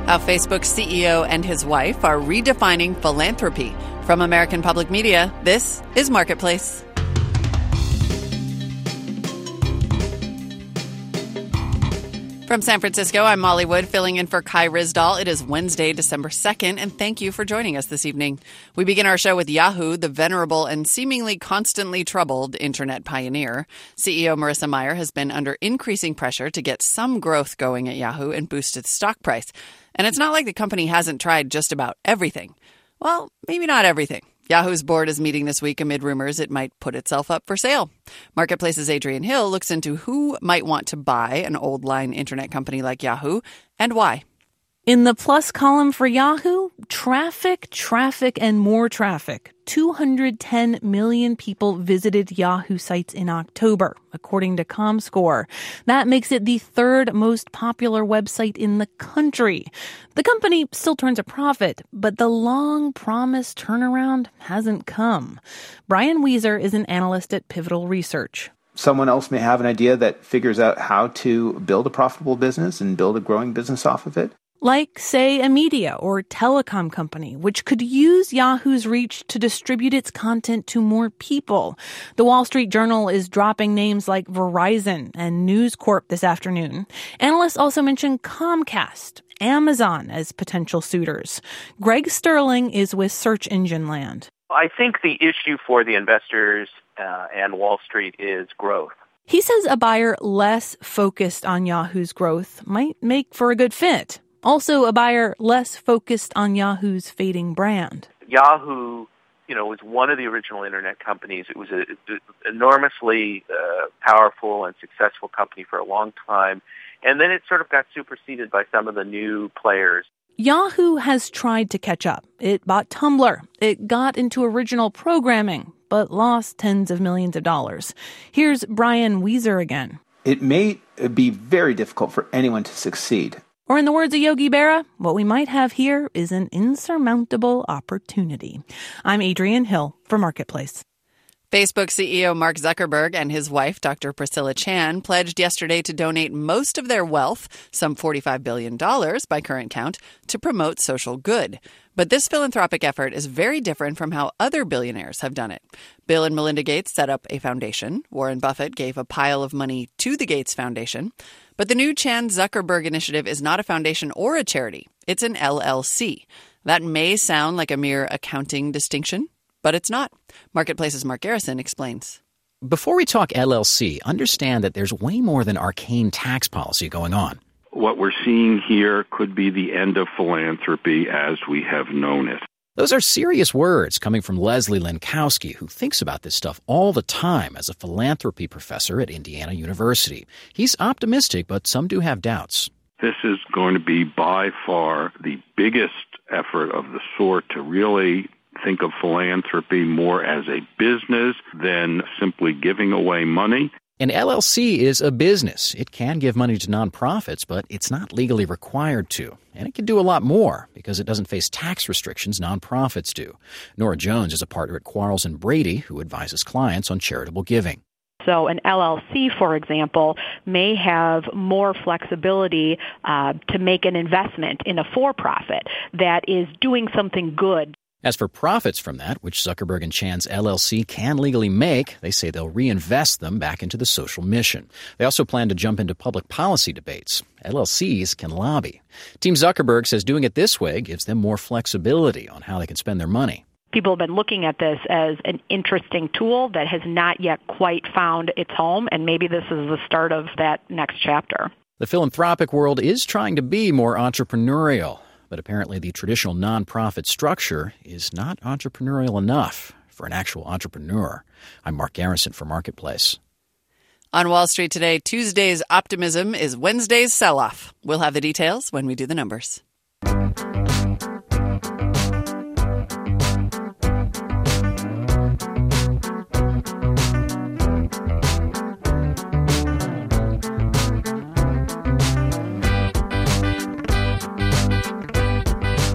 How Facebook's CEO and his wife are redefining philanthropy. From American Public Media, this is Marketplace. From San Francisco, I'm Molly Wood, filling in for Kai Ryssdal. It is Wednesday, December 2nd, and thank you for joining us this evening. We begin our show with Yahoo, the venerable and seemingly constantly troubled internet pioneer. CEO Marissa Mayer has been under increasing pressure to get some growth going at Yahoo and boost its stock price. And it's not like the company hasn't tried just about everything. Well, maybe not everything. Yahoo's board is meeting this week amid rumors it might put itself up for sale. Marketplace's Adrian Hill looks into who might want to buy an old-line internet company like Yahoo and why. In the plus column for Yahoo, traffic, and more traffic. 210 million people visited Yahoo sites in October, according to ComScore. That makes it the third most popular website in the country. The company still turns a profit, but the long-promised turnaround hasn't come. Brian Wieser is an analyst at Pivotal Research. Someone else may have an idea that figures out how to build a profitable business and build a growing business off of it. Like, say, a media or telecom company, which could use Yahoo's reach to distribute its content to more people. The Wall Street Journal is dropping names like Verizon and News Corp this afternoon. Analysts also mention Comcast, Amazon as potential suitors. Greg Sterling is with Search Engine Land. I think the issue for the investors and Wall Street is growth. He says a buyer less focused on Yahoo's growth might make for a good fit. Also, a buyer less focused on Yahoo's fading brand. Yahoo, was one of the original internet companies. It was an enormously powerful and successful company for a long time. And then it sort of got superseded by some of the new players. Yahoo has tried to catch up. It bought Tumblr. It got into original programming, but lost tens of millions of dollars. Here's Brian Wieser again. It may be very difficult for anyone to succeed. Or in the words of Yogi Berra, what we might have here is an insurmountable opportunity. I'm Adrian Hill for Marketplace. Facebook CEO Mark Zuckerberg and his wife, Dr. Priscilla Chan, pledged yesterday to donate most of their wealth, some $45 billion by current count, to promote social good. But this philanthropic effort is very different from how other billionaires have done it. Bill and Melinda Gates set up a foundation. Warren Buffett gave a pile of money to the Gates Foundation. But the new Chan-Zuckerberg initiative is not a foundation or a charity. It's an LLC. That may sound like a mere accounting distinction, but it's not. Marketplace's Mark Garrison explains. Before we talk LLC, understand that there's way more than arcane tax policy going on. What we're seeing here could be the end of philanthropy as we have known it. Those are serious words coming from Leslie Lenkowski, who thinks about this stuff all the time as a philanthropy professor at Indiana University. He's optimistic, but some do have doubts. This is going to be by far the biggest effort of the sort to really think of philanthropy more as a business than simply giving away money. An LLC is a business. It can give money to nonprofits, but it's not legally required to. And it can do a lot more because it doesn't face tax restrictions nonprofits do. Nora Jones is a partner at Quarles & Brady who advises clients on charitable giving. So an LLC, for example, may have more flexibility to make an investment in a for-profit that is doing something good. As for profits from that, which Zuckerberg and Chan's LLC can legally make, they say they'll reinvest them back into the social mission. They also plan to jump into public policy debates. LLCs can lobby. Team Zuckerberg says doing it this way gives them more flexibility on how they can spend their money. People have been looking at this as an interesting tool that has not yet quite found its home, and maybe this is the start of that next chapter. The philanthropic world is trying to be more entrepreneurial. But apparently the traditional nonprofit structure is not entrepreneurial enough for an actual entrepreneur. I'm Mark Garrison for Marketplace. On Wall Street today, Tuesday's optimism is Wednesday's sell-off. We'll have the details when we do the numbers.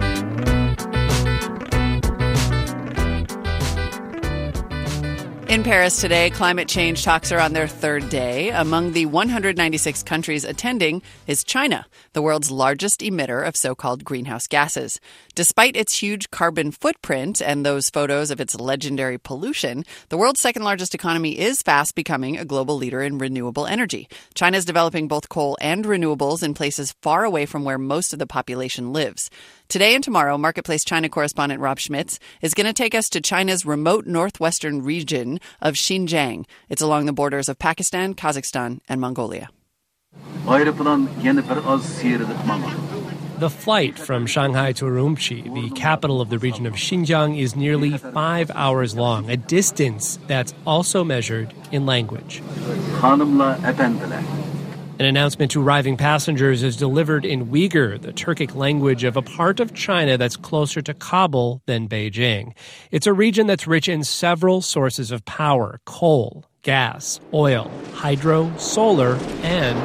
In Paris today, climate change talks are on their third day. Among the 196 countries attending is China, the world's largest emitter of so-called greenhouse gases. Despite its huge carbon footprint and those photos of its legendary pollution, the world's second-largest economy is fast becoming a global leader in renewable energy. China is developing both coal and renewables in places far away from where most of the population lives. Today and tomorrow, Marketplace China correspondent Rob Schmitz is going to take us to China's remote northwestern region of Xinjiang. It's along the borders of Pakistan, Kazakhstan, and Mongolia. The flight from Shanghai to Urumqi, the capital of the region of Xinjiang, is nearly 5 hours long, a distance that's also measured in language. An announcement to arriving passengers is delivered in Uyghur, the Turkic language of a part of China that's closer to Kabul than Beijing. It's a region that's rich in several sources of power: coal, gas, oil, hydro, solar, and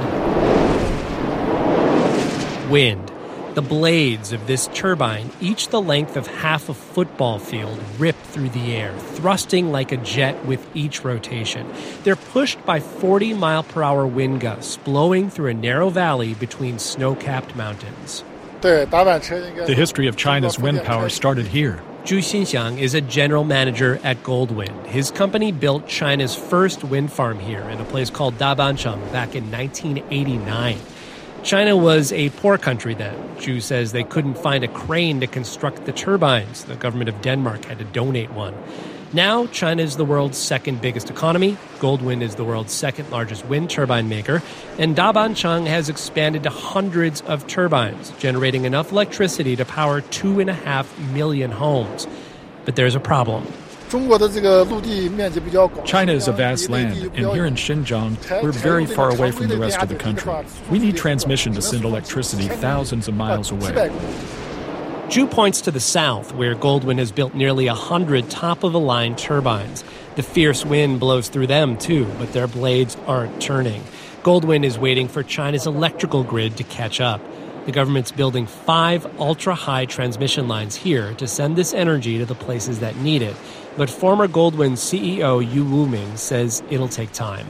wind. The blades of this turbine, each the length of half a football field, rip through the air, thrusting like a jet with each rotation. They're pushed by 40-mile-per-hour wind gusts, blowing through a narrow valley between snow-capped mountains. The history of China's wind power started here. Zhu Xinxiang is a general manager at Goldwind. His company built China's first wind farm here in a place called Dabancheng back in 1989. China was a poor country then. Zhu says they couldn't find a crane to construct the turbines. The government of Denmark had to donate one. Now, China is the world's second biggest economy. Goldwind is the world's second largest wind turbine maker. And Dabancheng has expanded to hundreds of turbines, generating enough electricity to power 2.5 million homes. But there's a problem. China is a vast land, and here in Xinjiang, we're very far away from the rest of the country. We need transmission to send electricity thousands of miles away. Zhu points to the south, where Goldwind has built nearly 100 top-of-the-line turbines. The fierce wind blows through them, too, but their blades aren't turning. Goldwind is waiting for China's electrical grid to catch up. The government's building 5 ultra-high transmission lines here to send this energy to the places that need it. But former Goldwind CEO Yu Wuming says it'll take time.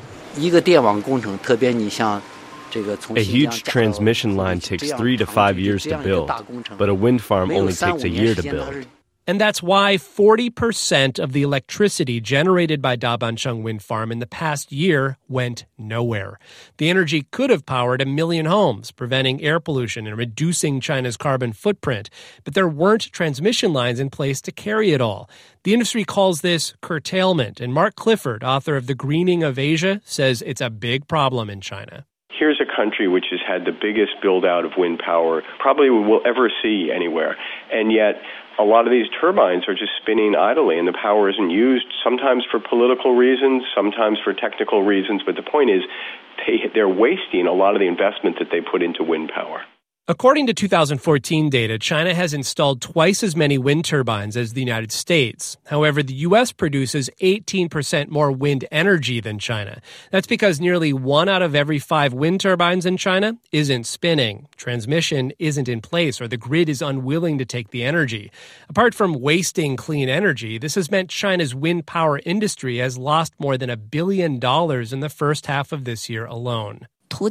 A huge transmission line takes 3 to 5 years to build, but a wind farm only takes a year to build. And that's why 40% of the electricity generated by Dabancheng Wind Farm in the past year went nowhere. The energy could have powered 1 million homes, preventing air pollution and reducing China's carbon footprint. But there weren't transmission lines in place to carry it all. The industry calls this curtailment. And Mark Clifford, author of The Greening of Asia, says it's a big problem in China. Here's a country which has had the biggest build-out of wind power probably we'll ever see anywhere. And yet, a lot of these turbines are just spinning idly, and the power isn't used, sometimes for political reasons, sometimes for technical reasons. But the point is, they're wasting a lot of the investment that they put into wind power. According to 2014 data, China has installed twice as many wind turbines as the United States. However, the U.S. produces 18% more wind energy than China. That's because nearly 1 out of every 5 wind turbines in China isn't spinning. Transmission isn't in place, or the grid is unwilling to take the energy. Apart from wasting clean energy, this has meant China's wind power industry has lost more than $1 billion in the first half of this year alone.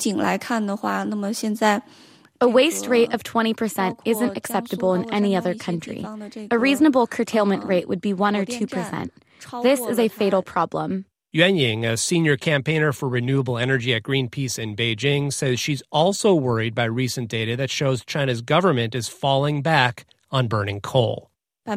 A waste rate of 20% isn't acceptable in any other country. A reasonable curtailment rate would be 1 or 2%. This is a fatal problem. Yuan Ying, a senior campaigner for renewable energy at Greenpeace in Beijing, says she's also worried by recent data that shows China's government is falling back on burning coal.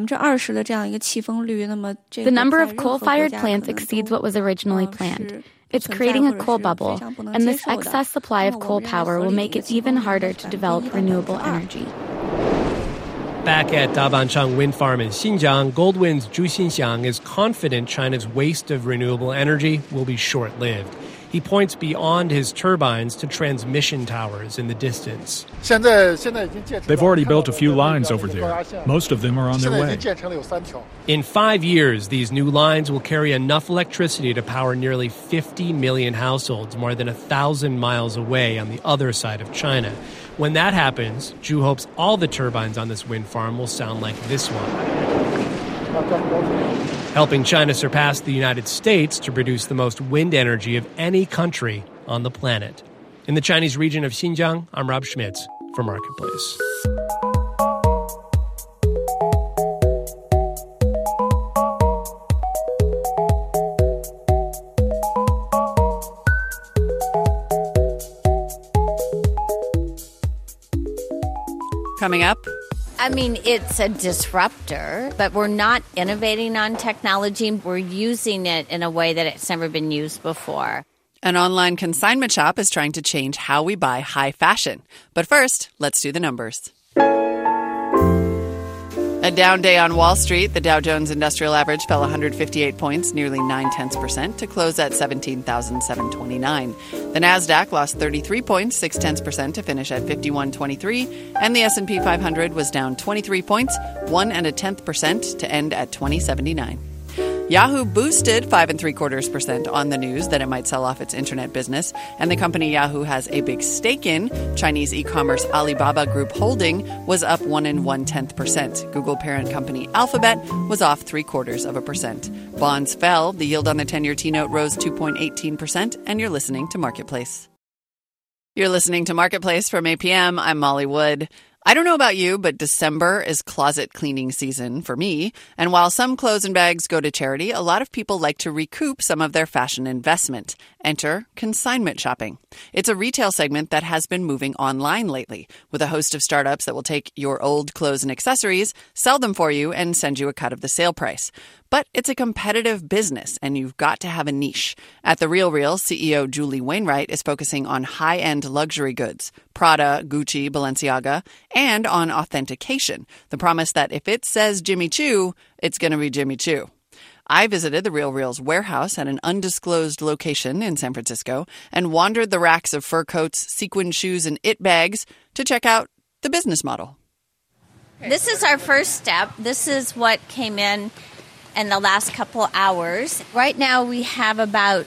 The number of coal-fired plants exceeds what was originally planned. It's creating a coal bubble, and this excess supply of coal power will make it even harder to develop renewable energy. Back at Dabancheng Wind Farm in Xinjiang, Goldwind's Zhu Xinxiang is confident China's waste of renewable energy will be short-lived. He points beyond his turbines to transmission towers in the distance. They've already built a few lines over there. Most of them are on their way. In 5 years, these new lines will carry enough electricity to power nearly 50 million households, more than 1,000 miles away on the other side of China. When that happens, Zhu hopes all the turbines on this wind farm will sound like this one. helping China surpass the United States to produce the most wind energy of any country on the planet. In the Chinese region of Xinjiang, I'm Rob Schmitz for Marketplace. Coming up. I mean, it's a disruptor, but we're not innovating on technology. We're using it in a way that it's never been used before. An online consignment shop is trying to change how we buy high fashion. But first, let's do the numbers. A down day on Wall Street. The Dow Jones Industrial Average fell 158 points, nearly 0.9%, to close at 17,729. The Nasdaq lost 33 points, 0.6%, to finish at 5123, and the S&P 500 was down 23 points, 1.1%, to end at 2079. Yahoo boosted 5.75% on the news that it might sell off its internet business, and the company Yahoo has a big stake in, Chinese e-commerce Alibaba Group Holding, was up 1.1%. Google parent company Alphabet was off 0.75%. Bonds fell. The yield on the 10-year T-note rose 2.18%, and you're listening to Marketplace. You're listening to Marketplace from APM. I'm Molly Wood. I don't know about you, but December is closet cleaning season for me. And while some clothes and bags go to charity, a lot of people like to recoup some of their fashion investment. Enter consignment shopping. It's a retail segment that has been moving online lately, with a host of startups that will take your old clothes and accessories, sell them for you, and send you a cut of the sale price. But it's a competitive business, and you've got to have a niche. At The RealReal, CEO Julie Wainwright is focusing on high-end luxury goods, Prada, Gucci, Balenciaga, and on authentication, the promise that if it says Jimmy Choo, it's going to be Jimmy Choo. I visited The RealReal's warehouse at an undisclosed location in San Francisco and wandered the racks of fur coats, sequin shoes, and it bags to check out the business model. This is our first step. This is what came in the last couple hours. Right now we have about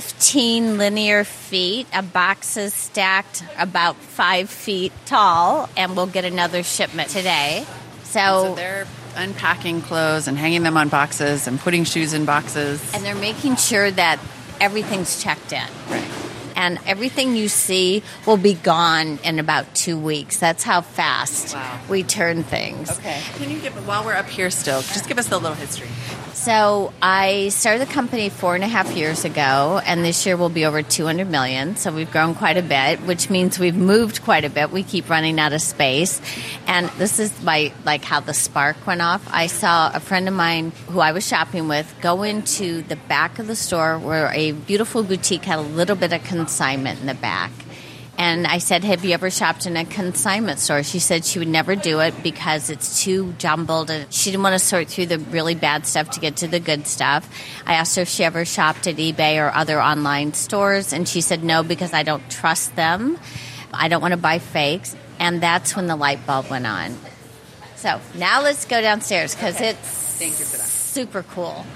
15 linear feet of boxes stacked about 5 feet tall, and we'll get another shipment today. So they're unpacking clothes and hanging them on boxes and putting shoes in boxes. And they're making sure that everything's checked in. Right. And everything you see will be gone in about 2 weeks. That's how fast we turn things. Okay. Can you while we're up here still, just give us a little history. So I started the company 4.5 years ago, and this year will be over $200 million. So we've grown quite a bit, which means we've moved quite a bit. We keep running out of space. And this is how the spark went off. I saw a friend of mine who I was shopping with go into the back of the store where a beautiful boutique had a little bit of consignment in the back. And I said, have you ever shopped in a consignment store? She said she would never do it because it's too jumbled. And she didn't want to sort through the really bad stuff to get to the good stuff. I asked her if she ever shopped at eBay or other online stores. And she said no, because I don't trust them. I don't want to buy fakes. And that's when the light bulb went on. So now let's go downstairs because it's super cool.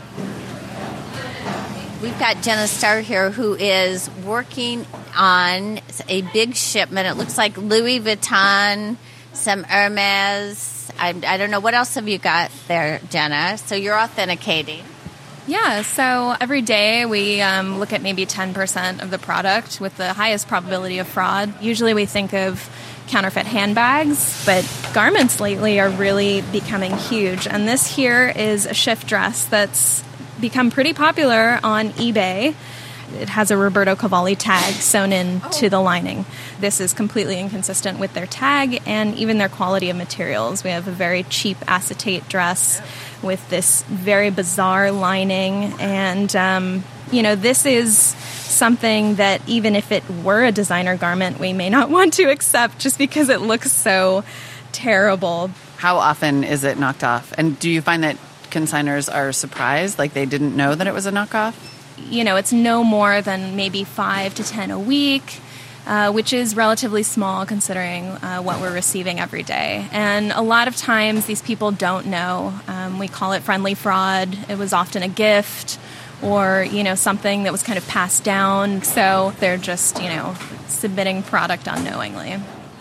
We've got Jenna Starr here, who is working on a big shipment. It looks like Louis Vuitton, some Hermes. I don't know. What else have you got there, Jenna? So you're authenticating. Yeah, so every day we look at maybe 10% of the product with the highest probability of fraud. Usually we think of counterfeit handbags, but garments lately are really becoming huge. And this here is a shift dress that's become pretty popular on eBay. It has a Roberto Cavalli tag sewn into the lining. This is completely inconsistent with their tag and even their quality of materials. We have a very cheap acetate dress with this very bizarre lining. And, this is something that even if it were a designer garment, we may not want to accept just because it looks so terrible. How often is it knocked off? And do you find that consigners are surprised, like they didn't know that it was a knockoff? It's no more than maybe 5 to 10 a week, which is relatively small considering what we're receiving every day. And a lot of times these people don't know. We call it friendly fraud. It was often a gift or, something that was kind of passed down. So they're just, submitting product unknowingly.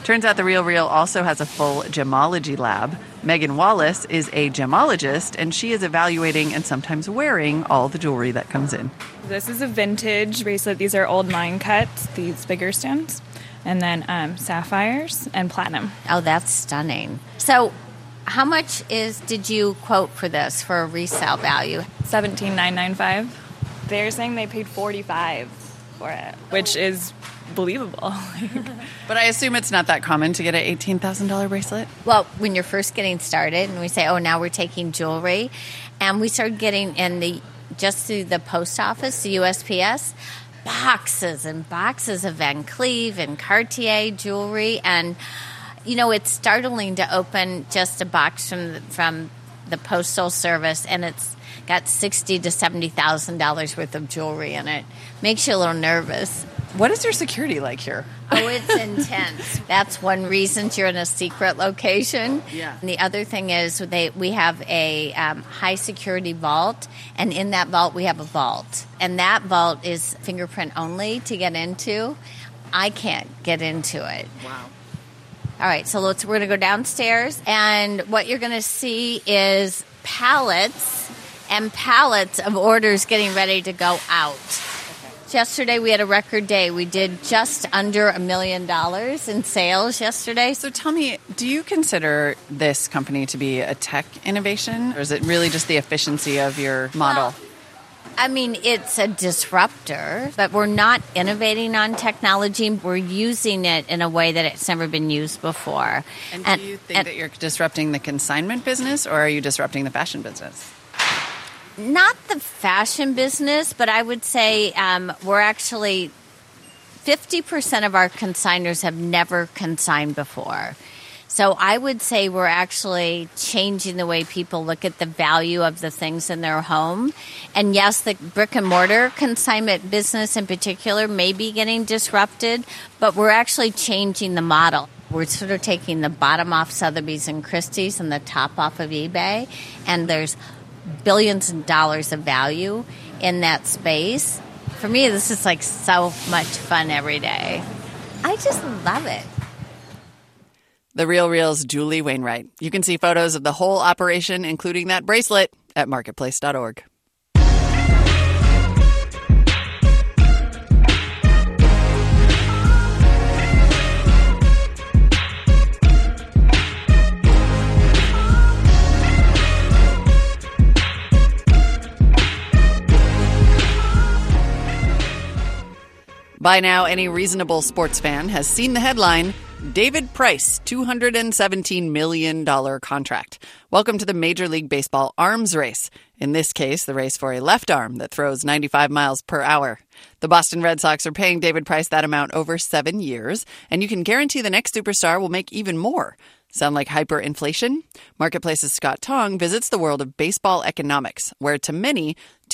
Turns out The Real Real also has a full gemology lab. Megan Wallace is a gemologist, and she is evaluating and sometimes wearing all the jewelry that comes in. This is a vintage bracelet. These are old mine cuts, these bigger stones, and then sapphires and platinum. Oh, that's stunning. So how much did you quote for this for a resale value? $17,995. They're saying they paid $45 for it, which is believable. But I assume it's not that common to get an $18,000 bracelet? Well, when you're first getting started and we say, oh, now we're taking jewelry, and we started getting just through the post office, the USPS, boxes and boxes of Van Cleef and Cartier jewelry. And, it's startling to open just a box from the Postal Service, and it's got $60,000 to $70,000 worth of jewelry in it. Makes you a little nervous. What is your security like here? Oh, it's intense. That's one reason you're in a secret location. Yeah. And the other thing is we have a high security vault, and in that vault we have a vault. And that vault is fingerprint only to get into. I can't get into it. Wow. All right, so we're going to go downstairs, and what you're going to see is pallets and pallets of orders getting ready to go out. Okay. Yesterday we had a record day. We did just under $1 million in sales yesterday. So tell me, do you consider this company to be a tech innovation, or is it really just the efficiency of your model? Well, it's a disruptor, but we're not innovating on technology. We're using it in a way that it's never been used before. And do you think that you're disrupting the consignment business, or are you disrupting the fashion business? Not the fashion business, but I would say we're actually 50% of our consignors have never consigned before. So I would say we're actually changing the way people look at the value of the things in their home. And yes, the brick and mortar consignment business in particular may be getting disrupted, but we're actually changing the model. We're sort of taking the bottom off Sotheby's and Christie's and the top off of eBay, and there's billions of dollars of value in that space. For me, this is like so much fun every day. I just love it. The Real Real's Julie Wainwright. You can see photos of the whole operation, including that bracelet, at marketplace.org. By now, any reasonable sports fan has seen the headline, David Price, $217 million contract. Welcome to the Major League Baseball arms race. In this case, the race for a left arm that throws 95 miles per hour. The Boston Red Sox are paying David Price that amount over 7 years, and you can guarantee the next superstar will make even more. Sound like hyperinflation? Marketplace's Scott Tong visits the world of baseball economics, where to many,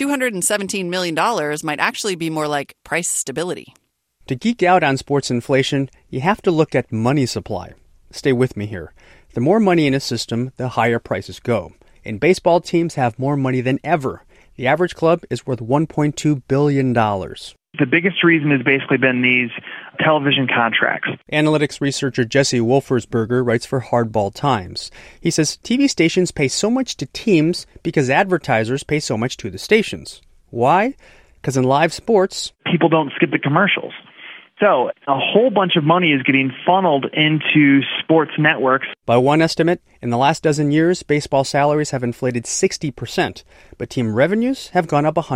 $217 million might actually be more like price stability. To geek out on sports inflation, you have to look at money supply. Stay with me here. The more money in a system, the higher prices go. And baseball teams have more money than ever. The average club is worth $1.2 billion. The biggest reason has basically been these television contracts. Analytics researcher Jesse Wolfersberger writes for Hardball Times. He says TV stations pay so much to teams because advertisers pay so much to the stations. Why? Because in live sports, people don't skip the commercials. So a whole bunch of money is getting funneled into sports networks. By one estimate, in the last dozen years, baseball salaries have inflated 60%, but team revenues have gone up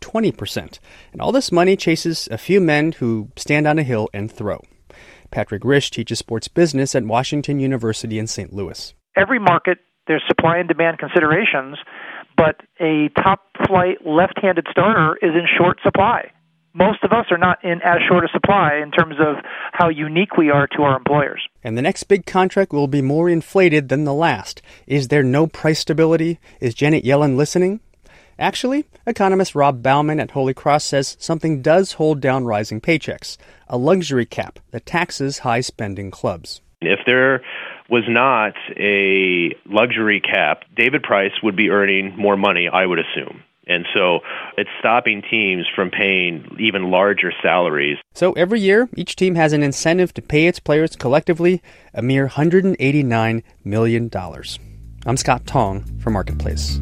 120%. And all this money chases a few men who stand on a hill and throw. Patrick Risch teaches sports business at Washington University in St. Louis. Every market, there's supply and demand considerations, but a top-flight left-handed starter is in short supply. Most of us are not in as short a supply in terms of how unique we are to our employers. And the next big contract will be more inflated than the last. Is there no price stability? Is Janet Yellen listening? Actually, economist Rob Bauman at Holy Cross says something does hold down rising paychecks, a luxury cap that taxes high-spending clubs. If there was not a luxury cap, David Price would be earning more money, I would assume. And so it's stopping teams from paying even larger salaries. So every year, each team has an incentive to pay its players collectively a mere $189 million. I'm Scott Tong for Marketplace.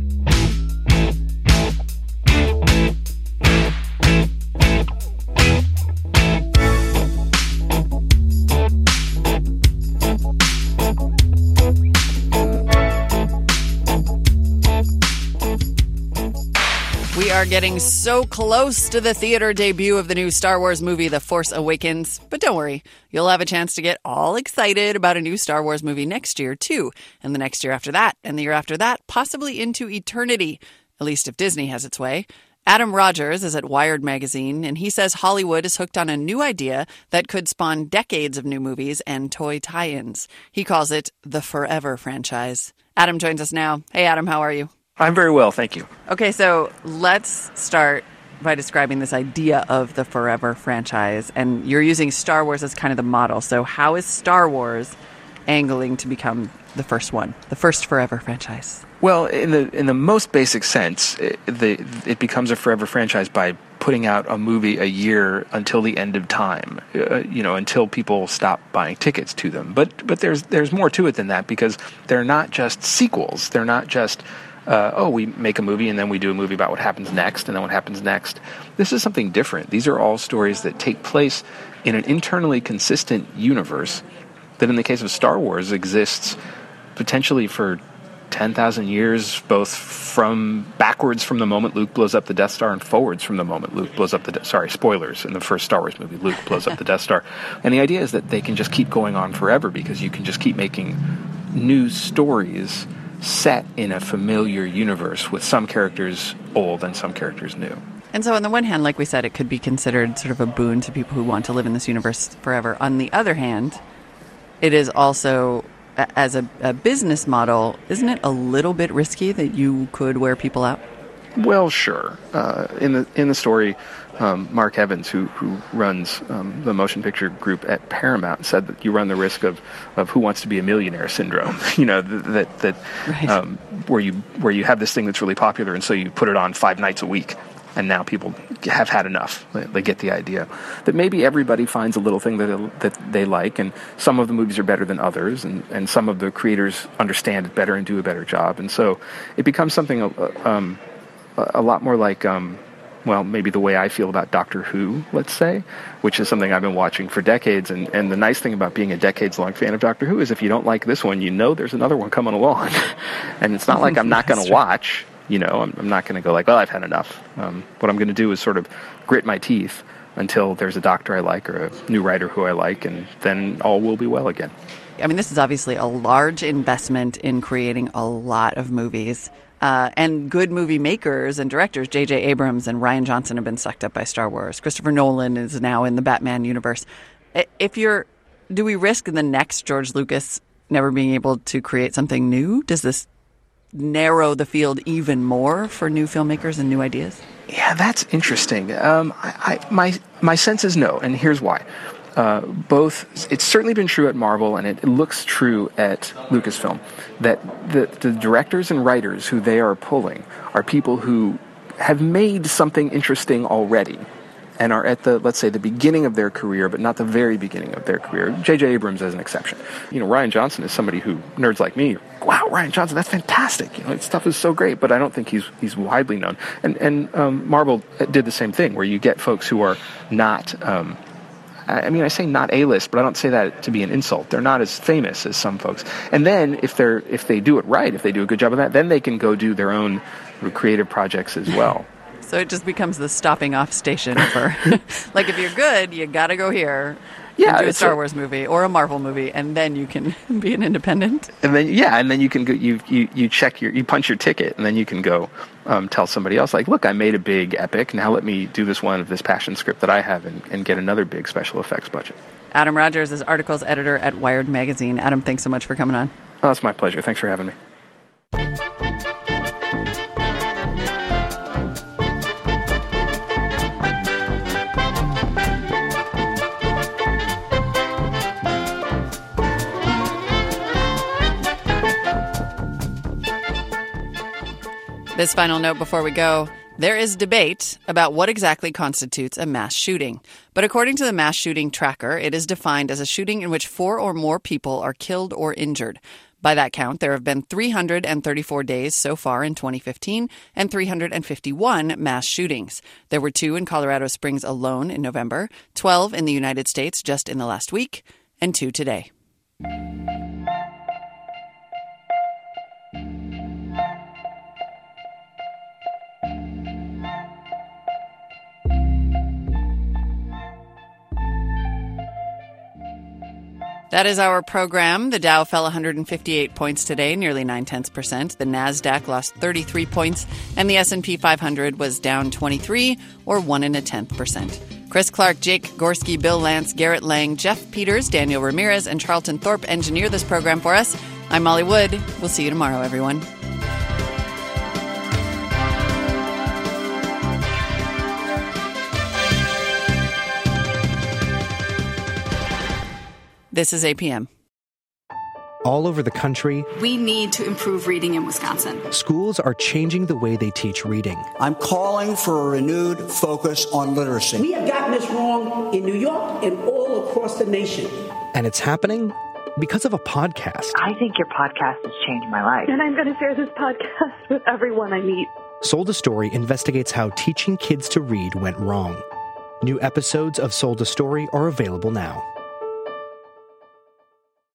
We are getting so close to the theater debut of the new Star Wars movie, The Force Awakens. But don't worry, you'll have a chance to get all excited about a new Star Wars movie next year, too. And the next year after that, and the year after that, possibly into eternity. At least if Disney has its way. Adam Rogers is at Wired magazine, and he says Hollywood is hooked on a new idea that could spawn decades of new movies and toy tie-ins. He calls it the Forever franchise. Adam joins us now. Hey, Adam, how are you? I'm very well, thank you. Okay, so let's start by describing this idea of the Forever franchise. And you're using Star Wars as kind of the model. So how is Star Wars angling to become the first one, the first Forever franchise? Well, in the most basic sense, it becomes a Forever franchise by putting out a movie a year until the end of time, until people stop buying tickets to them. But there's more to it than that, because they're not just sequels. They're not just we make a movie and then we do a movie about what happens next and then what happens next. This is something different. These are all stories that take place in an internally consistent universe that, in the case of Star Wars, exists potentially for 10,000 years, both backwards from the moment Luke blows up the Death Star and forwards from the moment Luke blows up spoilers, in the first Star Wars movie, Luke blows up the Death Star. And the idea is that they can just keep going on forever, because you can just keep making new stories set in a familiar universe with some characters old and some characters new. And so on the one hand, like we said, it could be considered sort of a boon to people who want to live in this universe forever. On the other hand, it is also, as a business model, isn't it a little bit risky that you could wear people out? Well, sure. In the story, Mark Evans, who runs the motion picture group at Paramount, said that you run the risk of Who Wants to Be a Millionaire syndrome. Right. Where you have this thing that's really popular, and so you put it on 5 nights a week, and now people have had enough. They get the idea that maybe everybody finds a little thing that they like, and some of the movies are better than others, and some of the creators understand it better and do a better job, and so it becomes something a lot more like, maybe the way I feel about Doctor Who, let's say, which is something I've been watching for decades. And the nice thing about being a decades-long fan of Doctor Who is if you don't like this one, there's another one coming along. And it's not like I'm not going to watch, I'm not going to go like, well, I've had enough. What I'm going to do is sort of grit my teeth until there's a doctor I like or a new writer who I like, and then all will be well again. I mean, this is obviously a large investment in creating a lot of movies. And good movie makers and directors, J.J. Abrams and Rian Johnson, have been sucked up by Star Wars. Christopher Nolan is now in the Batman universe. Do we risk the next George Lucas never being able to create something new? Does this narrow the field even more for new filmmakers and new ideas? Yeah, that's interesting. My sense is no, and here's why. It's certainly been true at Marvel, and it looks true at Lucasfilm, that the directors and writers who they are pulling are people who have made something interesting already and are at let's say, the beginning of their career, but not the very beginning of their career. J.J. Abrams is an exception. Rian Johnson is somebody who, nerds like me, wow, Rian Johnson, that's fantastic. His stuff is so great, but I don't think he's widely known. And Marvel did the same thing, where you get folks who are not... I say not A-list, but I don't say that to be an insult. They're not as famous as some folks. And then if they do it right, if they do a good job of that, then they can go do their own creative projects as well. So it just becomes the stopping off station for, like, if you're good, you got to go here. Yeah, do a Star Wars movie or a Marvel movie, and then you can be an independent. And then you can go. You check you punch your ticket, and then you can go tell somebody else, like, look, I made a big epic. Now let me do this one of this passion script that I have, and get another big special effects budget. Adam Rogers is articles editor at Wired magazine. Adam, thanks so much for coming on. Oh, it's my pleasure. Thanks for having me. This final note before we go. There is debate about what exactly constitutes a mass shooting. But according to the Mass Shooting Tracker, it is defined as a shooting in which 4 or more people are killed or injured. By that count, there have been 334 days so far in 2015 and 351 mass shootings. There were 2 in Colorado Springs alone in November, 12 in the United States just in the last week, and 2 today. That is our program. The Dow fell 158 points today, nearly 0.9%. The Nasdaq lost 33 points, and the S&P 500 was down 23, or 1.1%. Chris Clark, Jake Gorski, Bill Lance, Garrett Lang, Jeff Peters, Daniel Ramirez, and Charlton Thorpe engineer this program for us. I'm Molly Wood. We'll see you tomorrow, everyone. This is APM. All over the country, we need to improve reading in Wisconsin. Schools are changing the way they teach reading. I'm calling for a renewed focus on literacy. We have gotten this wrong in New York and all across the nation. And it's happening because of a podcast. I think your podcast has changed my life. And I'm going to share this podcast with everyone I meet. Sold a Story investigates how teaching kids to read went wrong. New episodes of Sold a Story are available now.